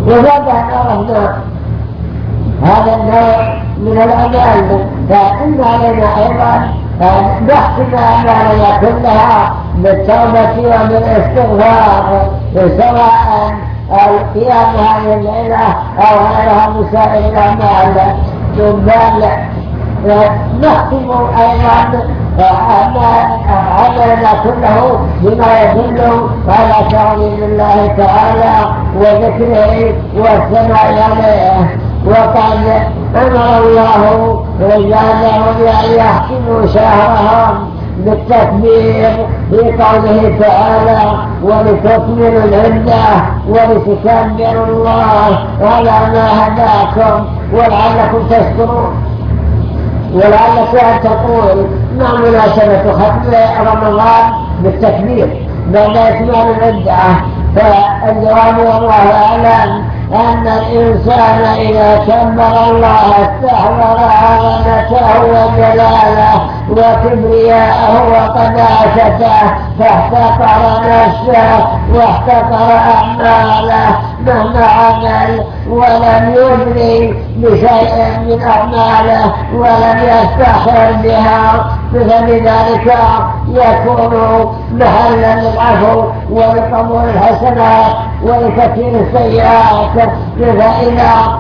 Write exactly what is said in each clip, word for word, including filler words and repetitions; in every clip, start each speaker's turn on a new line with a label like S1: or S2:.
S1: وبعد أن عرفنا هذا النوع من الأعمال فإن علينا أيضا أن نحسن أعمالنا كلها بالتوبة وبالاستغفار، سواء القيام هذه الليلة أو غيرها من سائر الأعمال، من بال نختم أيضا عملنا كله بما يدل على تعظيم الله تعالى وذكره والثناء عليه. وقد أمر الله رجالهم بأن يحكموا شهرهم بالتكبير في قوله تعالى ولتكملوا العدة ولتكبروا الله على ما هداكم ولعلكم تشكرون. ولعلك أن تقول ما مناسبة ختم رمضان بالتكبير بعد إكمال العدة؟ فالجواب والله أعلم أن الإنسان إذا كبر الله استحضر عظمته وجلاله وكبرياءه وقداسته فاحتقر نفسه واحتقر أعماله مهما عمل ولم يدري بشيء من أعماله ولم يستحضر بها، فلذلك يكون محلا للعفو ولقبول الحسنات ولكثير السيئات. فإذا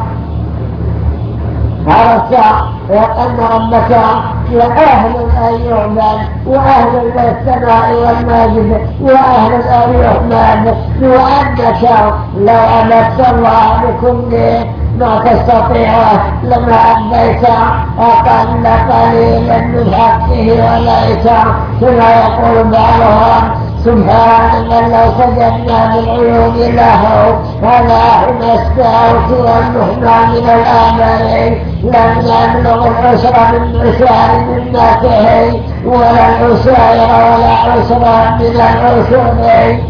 S1: عرفت أن ربك وأهل أن يعبد وأهل للثناء والمجد وأهل أن يحمد، وأنك لو عبدت الله بكل ما تستطيعه لما أديت أقل قليلا من حقه وليس كما يقول بعضهم سبحان من لو سجدنا بالعيون له فلا نستعوت والنحن من الآمرين لم يبلغ العسر من عسار من ذاته ولا العسائر ولا عسر من العسرين.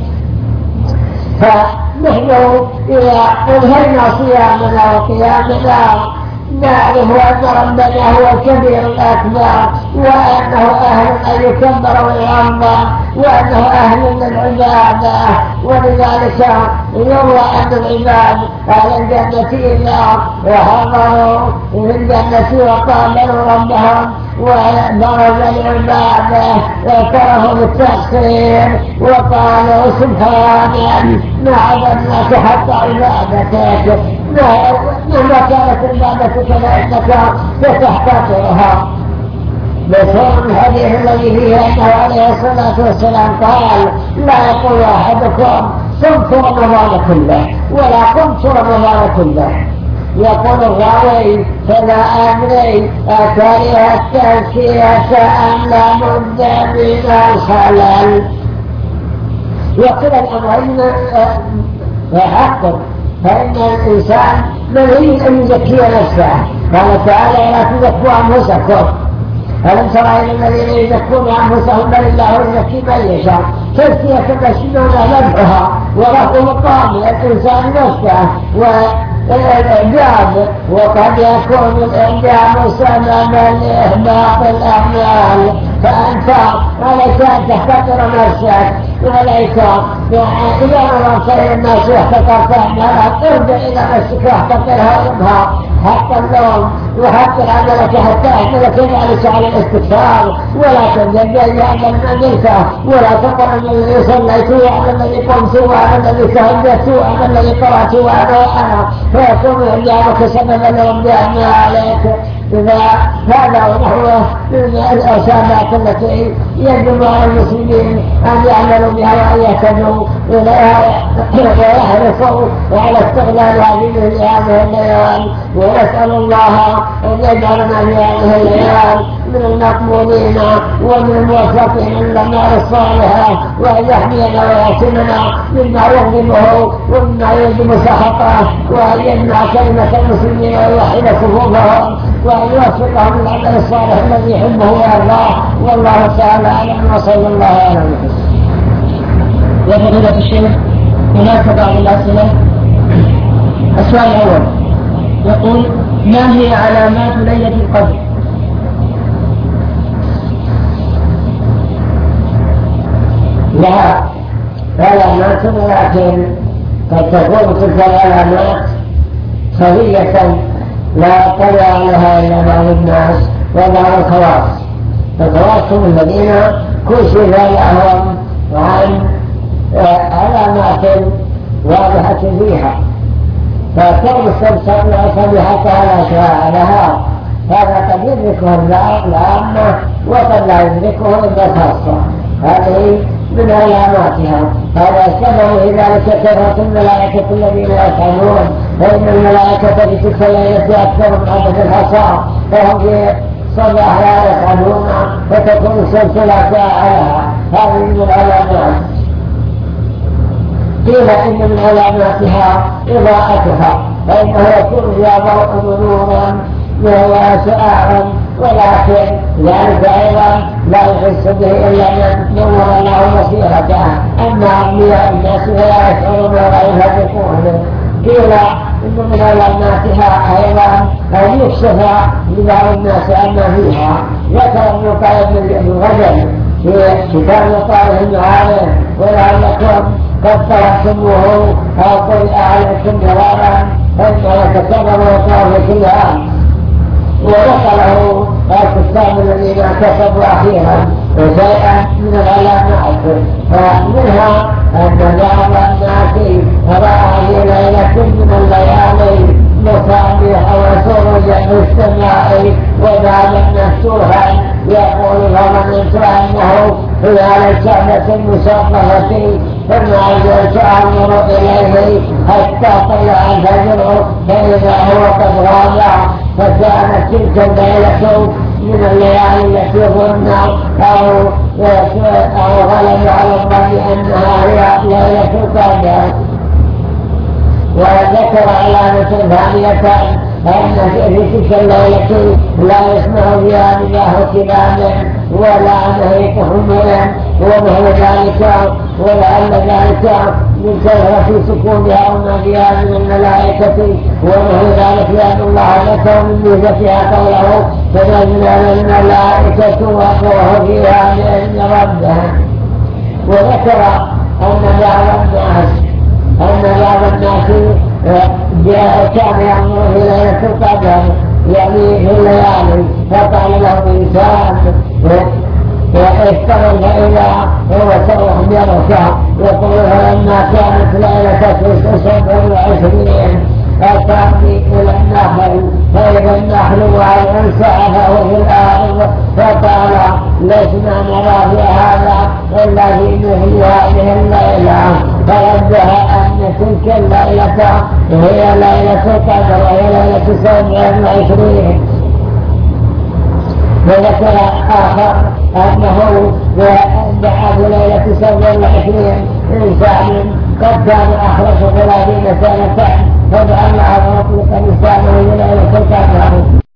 S1: فنحن إذا أنهينا صيامنا وقيامنا نعرف أن ربنا هو الكبير الأكبر وأنه أهل أن يكبر ويعظم وأنه أهل للعبادة، ولذلك يروى أن العباد أهل الجنة إذا وحضروا في الجنة وقابلوا ربهم وبرز العبادة اعترفوا بالتقصير وقالوا سبحانك ما عبدناك حتى عبادتك مهما كانت عبادتك فإنك ستحتقرها. بصور الحديث الذي فيه أنه عليه الصلاة والسلام قال لا يقول أحدكم صمت رمضان كله ولا قمت رمضان كله، يقول الراوي فلا أدري أكره التزكية أم لا بد من الخلل. وكلا الأمرين حق، فإن الإنسان منهي أن يزكي نفسه، قال تعالى لا تزكوا أنفسكم ألم ترى إلى الذين يزكون أنفسهم بل الله يزكي من يشاء. تزكية المسلمين لمحها ورفع مقام الإنسان نفسه والإعجاب، وقد يكون الإعجاب سببا لإحباط الأعمال، فأنت عليك أن تحتقر نفسك عليك إذا نظرت إلى الناس واحتقرت أعمالك ارجع إلى نفسك واحتقرها وابها حتى النوم وحتى عملك حتى أحملك ذلك على الاستكثار، ولا تنجل يعمل منك ولا تقرأ من الذي صليت وعمل الذي قمت وعمل الذي تهجت وعمل الذي قرأت وأنا وأنا فيكون إعجابك سببا لرد أعمالك. إذا هذا ونحوه من الأسابات التي يجب على المسلمين أن يعملوا بها وأن يهتدوا إليها ويحرصوا على استغلال هذه الليال، ونسأل الله أن يجعلنا في هذه الليال من المقبولين ومن الموفقين للأعمال الصالحة، وأن يحمينا ويعصمنا مما يغضبه ومما يغضب سخطه، وأن يجمع كلمة المسلمين ويوحد صفوفهم وأن يوفقهم للعمل الصالح الذي يحبه ويرضاه. والله تعالى أعلم وصلى الله على محمد.
S2: يا فضيلة الشيخ هناك بعض الأسئلة. السؤال الأول يقول ما هي علامات ليلة القدر؟
S1: لا علامات ولكن قد تكون تلك العلامات خفية لا يطلع عليها إلا بعض الناس وبعض الخواص. الخواص هم الذين كشف لهم عن علامات واضحة فيها، فكون الشمس صبيحة على لها هذا قد يدركه العامة وقد لا يدركه إلا الخاصة، هذه من علاماتها. هذا سبب لذلك كثرة الملائكة الذين يفعلون، فإن الملائكة في تلك الليلة أكثر من عدد الحصى، فهم في صباح لا يفعلون فتكون الشمس لا ساعة لها، هذه من العلامات. قيل إن من علاماتها إضاءتها، فإنه يكون فيها ضوء نورا وسعاعا، ولكن ذلك أيضا لا يحس به إلا من نور الله مسيرته، أما أنبياء الناس فلا يشعرون ولا يهدفون. قيل إن من علاماتها أيضا أن يكشف لبعض الناس أن فيها. ذكر ابن القيم بن رجب في كتاب طارق المعارف: ولعلكم قد تركتموه أو قرئ عليكم مرارا فإنه يتكرر ويقع في كل عام. ونقله الكتاب الذين كتبوا أخيرا شيئا من العلامات، فمنها أن بعض الناس رأى في ليلة من الليالي مصابيح وسروجا في السماء، وبعض الناس يقول ظننت أنه في على الكعبة المشرفة فما زلت أنظر إليه حتى طلع الفجر فإذا هو قد غاب. فكانت تلك الليلة من الليالي التي ظن أو أو غلب على الظن أنها هي ليلة القدر. وذكر علامة ثانية أن في تلك الليلة لا يسمع فيها نداء كلام ولا نهيك حملا ونحو ذلك، ولعل ذلك من كثرة سكونها وما فيها من الملائكة ونحو ذلك، لأن الله ذكر من ميزتها قوله: فنزل الملائكة وروح فيها بإذن ربها. وذكر أن بعض الناس أن بعض الناس كان ينظر في ليلة القدر يعني في الليالي، فقال له إنسان واشتغل فإذا هو سوح بركة يقول: فلما كانت ليلة تسعة وعشرين أتاني إلى النحل فإذا النحل والأنسى فهو في الأرض، فقال: لسنا نرى في هذا إلا في مثل هذه الليلة. فنبه أن تلك الليلة هي ليلة القدر وهي ليلة سبع وعشرين. وذكر آخر أنه دعا في ليلة سبع وعشرين إنسان قد كان أخلص ثلاثين سنة، فجعل الله مطلق لسانه ليلة القدر.